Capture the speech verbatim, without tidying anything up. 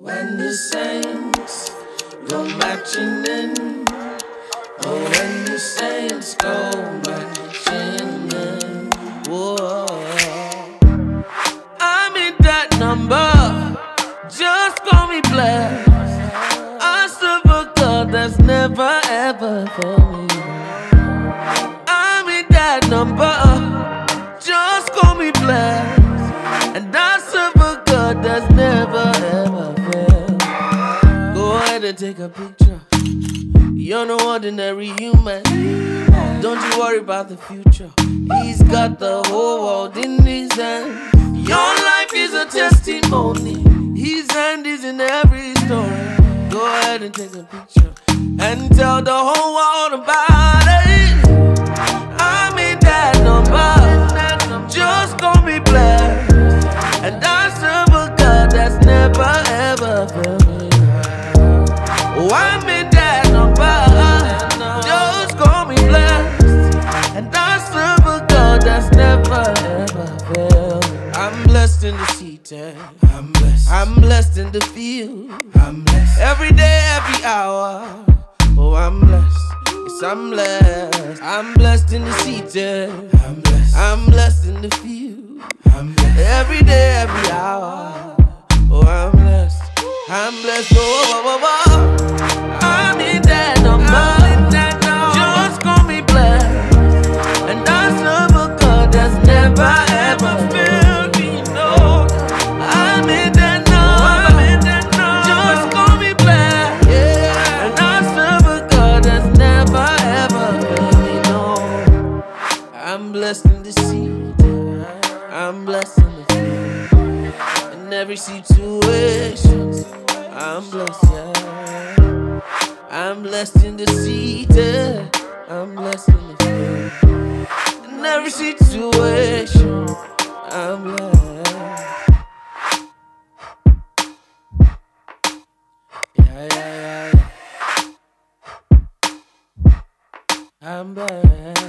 When the saints go marching in, oh, when the saints go marching in, whoa, I'm in that number, just call me blessed. I serve a God that's never ever failed me. I'm in that number, just call me blessed. And I serve a God that's never ever failed. Go ahead and take a picture. You're no ordinary human. Don't you worry about the future. He's got the whole world in his hand. Your life is a testimony. His hand is in every story. Go ahead and take a picture and tell the whole world about it. I'm in that number. Just call me blessed. And I serve a God that's never ever failed me. Oh, I'm in that number. Just call me blessed. And I serve a God that's never ever failed me. I'm blessed in the city. I'm blessed. I'm blessed in the field. I'm blessed. Every day, every hour. Oh, I'm blessed. Yes, I'm blessed. I'm blessed in the city. I'm blessed. I'm blessed in the field. I'm blessed. Every day, every hour. Oh, I'm blessed. I'm blessed. Oh, oh, oh, oh. I'm in that number. Just call me blessed. And I serve a God that's never ever failed me. No, I'm in that number. Just call me blessed. Yeah. And I serve a God that's never ever failed me. No, I'm blessed in the city. I'm blessed in the field. In every situation, I'm blessed, yeah. I'm blessed in the city. I'm blessed in the field. In every situation, I'm blessed. Yeah, yeah, yeah, yeah. I'm blessed.